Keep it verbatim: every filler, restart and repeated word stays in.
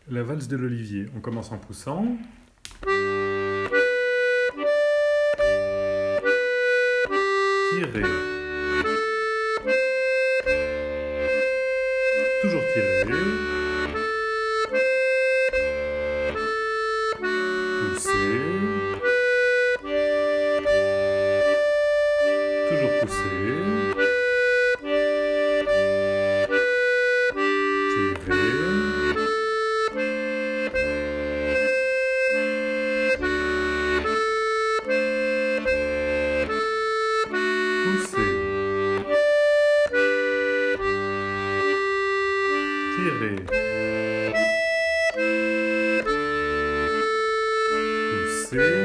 La valse de l'olivier. On commence en poussant. Tirer. Toujours tirer. Pousser. Toujours pousser. Tirer. Pousser. Tirer. Pousser.